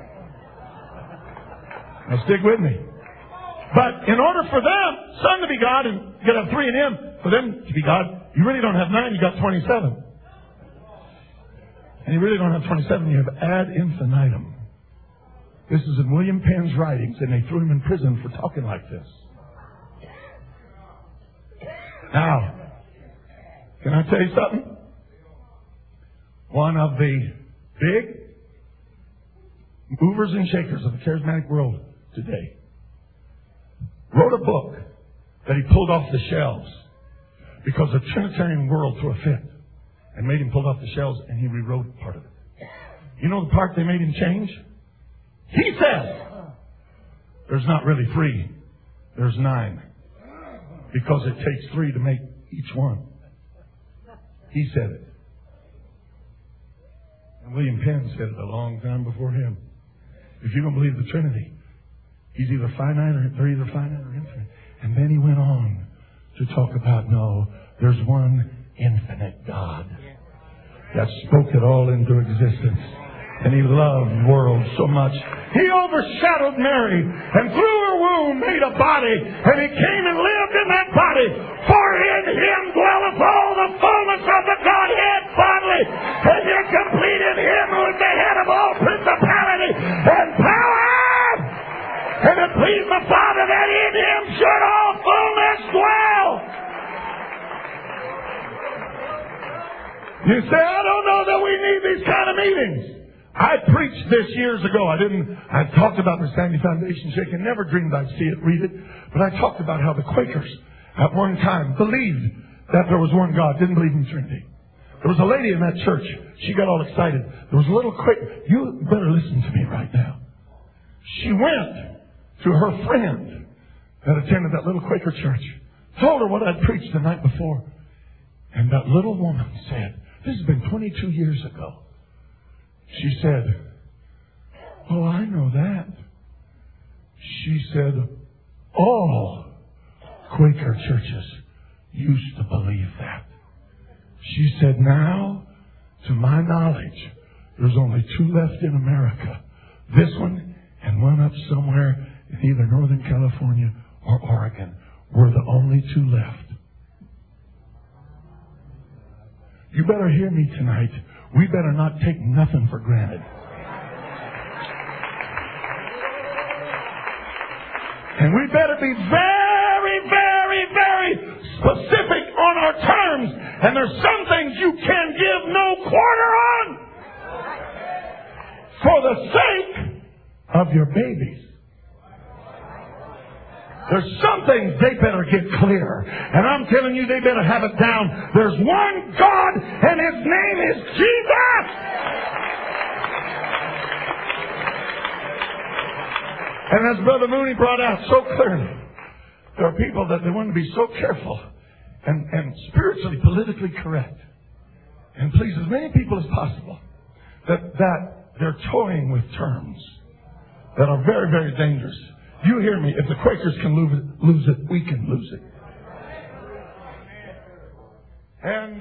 Now stick with me. But in order for them, Son to be God, and you got to have three in Him, for them to be God, you really don't have nine, you got 27. And you really don't have 27, you have ad infinitum. This is in William Penn's writings, and they threw him in prison for talking like this. Now, can I tell you something? One of the big movers and shakers of the charismatic world today wrote a book that he pulled off the shelves because the Trinitarian world threw a fit and made him pull off the shelves, and he rewrote part of it. You know the part they made him change? He says there's not really three, there's nine, because it takes three to make each one. He said it. And William Penn said it a long time before him. If you don't believe the Trinity, He's either finite or they're either finite or infinite. And then he went on to talk about, no, there's one infinite God that spoke it all into existence. And He loved the world so much. He overshadowed Mary and through her womb made a body. And He came and lived in that body. For in Him dwelleth all the fullness of the Godhead bodily. And you're complete in Him who is the head of all principality and power. And it pleased the Father that in Him should all fullness dwell. You say, I don't know that we need these kind of meetings. I preached this years ago. I talked about the Sandy Foundation shaking. Never dreamed I'd see it, read it. But I talked about how the Quakers at one time believed that there was one God, didn't believe in the Trinity. There was a lady in that church. She got all excited. There was a little Quaker. You better listen to me right now. She went to her friend that attended that little Quaker church, told her what I'd preached the night before. And that little woman said, this has been 22 years ago. She said, oh, I know that. She said, all Quaker churches used to believe that. She said, now, to my knowledge, there's only two left in America. This one and one up somewhere in either Northern California or Oregon. We're the only two left. You better hear me tonight. We better not take nothing for granted. And we better be very, very, very specific on our terms. And there's some things you can give no quarter on for the sake of your babies. There's some things they better get clear. And I'm telling you, they better have it down. There's one God, and His name is Jesus. And as Brother Mooney brought out so clearly, there are people that they want to be so careful and spiritually, politically correct, and please as many people as possible, that they're toying with terms that are very, very dangerous. You hear me. If the Quakers can lose it, we can lose it. And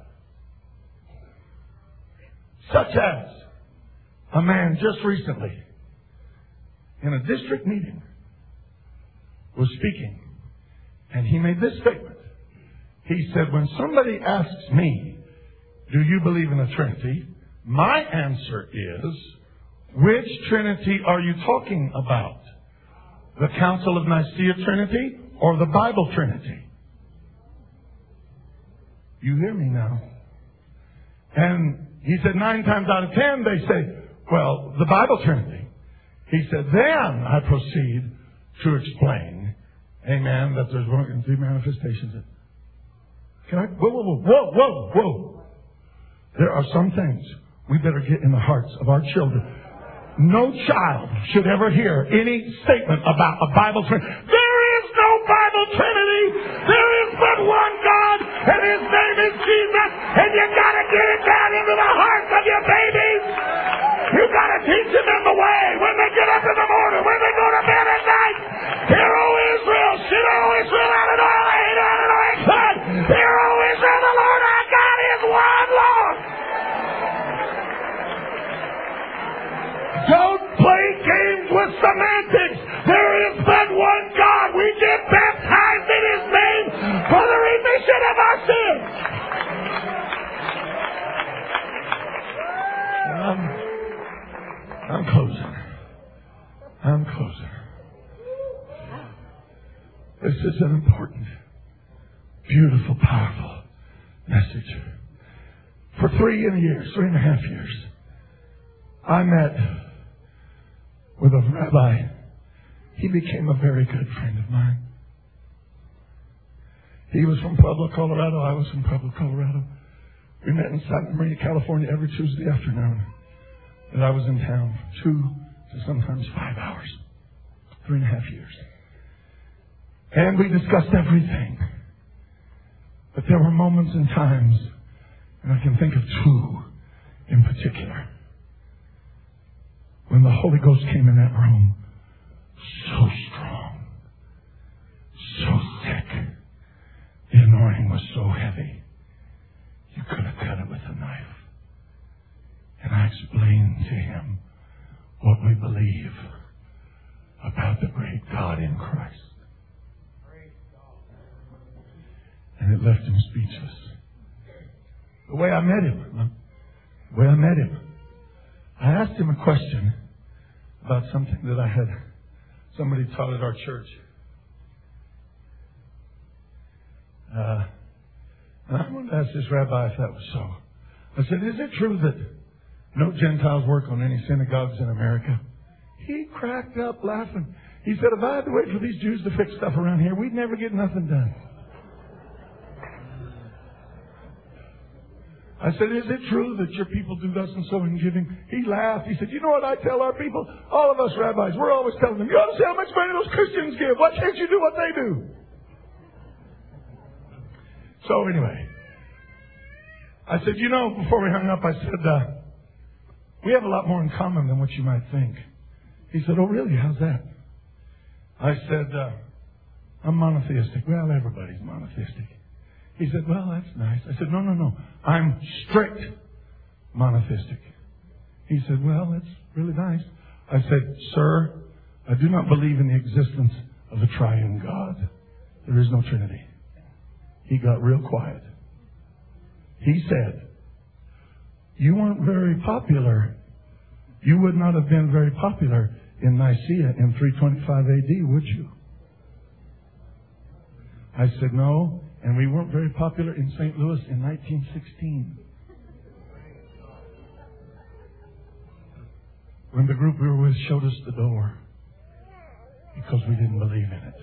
such as a man just recently in a district meeting was speaking, and he made this statement. He said, when somebody asks me, do you believe in the Trinity? My answer is, which Trinity are you talking about? The Council of Nicaea Trinity or the Bible Trinity? You hear me now. And he said 9 times out of 10 they say, well, the Bible Trinity. He said, then I proceed to explain, amen, that there's 1 and 3 manifestations. Can I? Whoa. There are some things we better get in the hearts of our children. No child should ever hear any statement about a Bible Trinity. There is no Bible Trinity. There is but one God, and His name is Jesus. And you got to get it down into the hearts of your babies. You got to teach them the way when they get up in the morning. Don't play games with semantics. There is but one God. We get baptized in His name for the remission of our sins. I'm closing. This is an important, beautiful, powerful message. For 3.5 years, I met with a rabbi. He became a very good friend of mine. He was from Pueblo, Colorado. I was from Pueblo, Colorado. We met in Santa Maria, California every Tuesday afternoon. And I was in town 2 to sometimes 5 hours. 3.5 years. And we discussed everything. But there were moments and times, and I can think of 2 in particular, when the Holy Ghost came in that room, so strong, so thick, the anointing was so heavy, you could have cut it with a knife. And I explained to him what we believe about the great God in Christ. And it left him speechless. The way I met him, I asked him a question about something that I had somebody taught at our church. And I wanted to ask this rabbi if that was so. I said, is it true that no Gentiles work on any synagogues in America? He cracked up laughing. He said, if I had to wait for these Jews to fix stuff around here, we'd never get nothing done. I said, is it true that your people do thus and so in giving? He laughed. He said, you know what I tell our people? All of us rabbis, we're always telling them, you ought to see how much money those Christians give. Why can't you do what they do? So anyway, I said, you know, before we hung up, I said, we have a lot more in common than what you might think. He said, oh, really? How's that? I said, I'm monotheistic. Well, everybody's monotheistic. He said, well, that's nice. I said, no. I'm strict monotheistic. He said, well, that's really nice. I said, sir, I do not believe in the existence of a triune God. There is no Trinity. He got real quiet. He said, you weren't very popular. You would not have been very popular in Nicaea in 325 AD, would you? I said, no. And we weren't very popular in St. Louis in 1916. When the group we were with showed us the door because we didn't believe in it.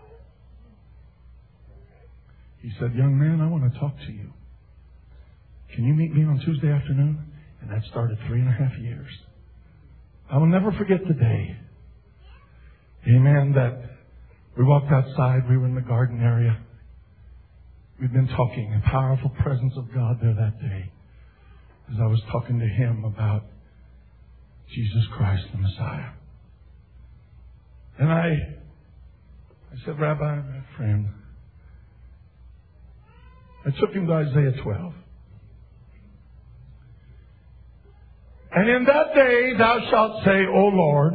He said, young man, I want to talk to you. Can you meet me on Tuesday afternoon? And that started 3.5 years. I will never forget the day. Amen. That we walked outside. We were in the garden area. We've been talking, the powerful presence of God there that day, as I was talking to him about Jesus Christ, the Messiah. And I said, Rabbi, my friend, I took him to Isaiah 12. And in that day thou shalt say, O Lord,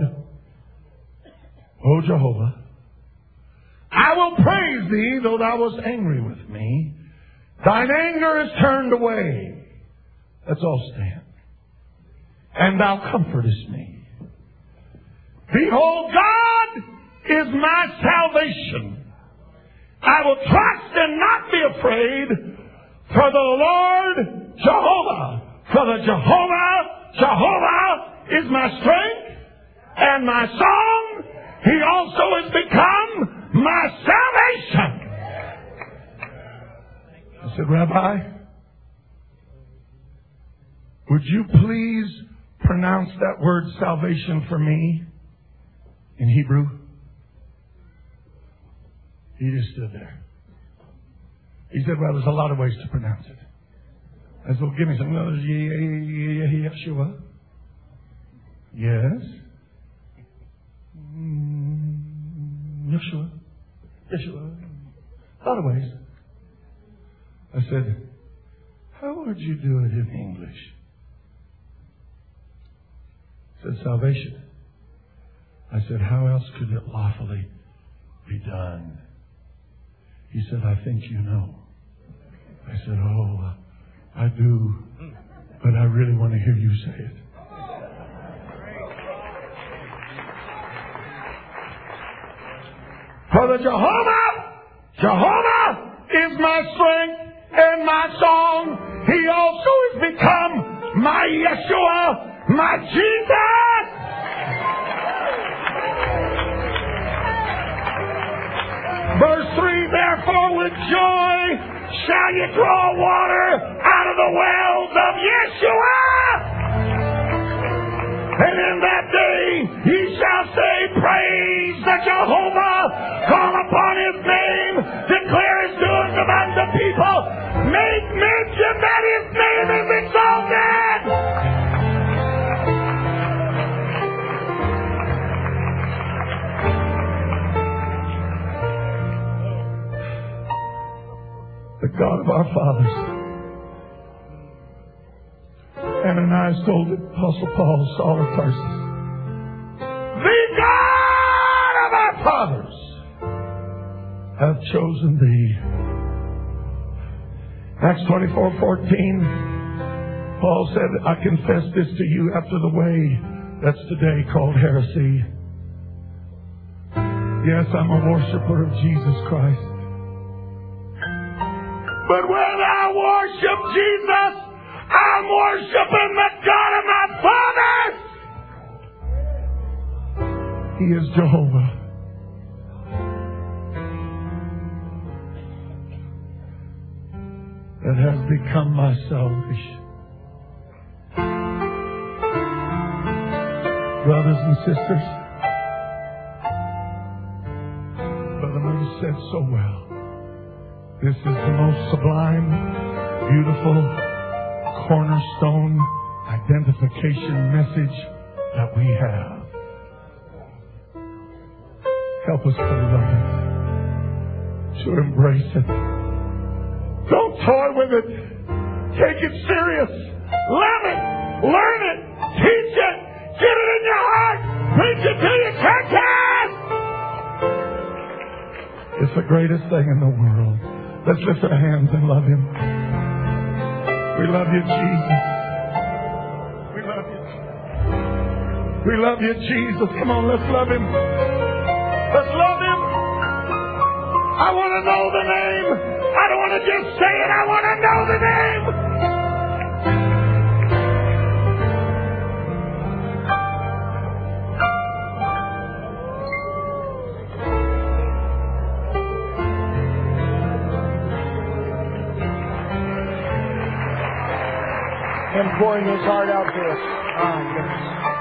O Jehovah, I will praise thee, though thou wast angry with me. Thine anger is turned away. Let's all stand. And thou comfortest me. Behold, God is my salvation. I will trust and not be afraid, for the Lord Jehovah, for the Jehovah is my strength and my song. He also has become my salvation. I said, Rabbi, would you please pronounce that word salvation for me in Hebrew? He just stood there. He said, well, there's a lot of ways to pronounce it. I said, well, give me some. Well, there's Yeshua. Yes. Yeshua. A lot of ways. I said, how would you do it in English? said, salvation. I said, how else could it lawfully be done? He said, I think you know. I said, oh, I do, but I really want to hear you say it. For the Jehovah is my strength and my song. He also has become my Yeshua, my Jesus. Verse 3, therefore with joy shall you draw water out of the wells of Yeshua. And in that day ye shall say, praise the Jehovah, call upon his name, declare his doings among the people, make mention that his name is exalted. The God of our fathers. Ananias told the Apostle Paul, Saul of Tarsus, the God of our fathers hath chosen thee. Acts 24:14, Paul said, I confess this to you after the way that's today called heresy. Yes, I'm a worshiper of Jesus Christ. But when I worship Jesus, I'm worshiping the God of my fathers. He is Jehovah. That has become my salvation. Brothers and sisters, Brother Moody said so well. This is the most sublime, beautiful, cornerstone identification message that we have. Help us to love it, to embrace it. Don't toy with it. Take it serious. Love it. Learn it. Teach it. Get it in your heart. Preach it to your churches. It's the greatest thing in the world. Let's lift our hands and love him. We love you, Jesus. We love you. We love you, Jesus. Come on, let's love him. Let's love him. I want to know the name. I don't want to just say it. I want to know the name. Him pouring his heart out to us. Oh, goodness.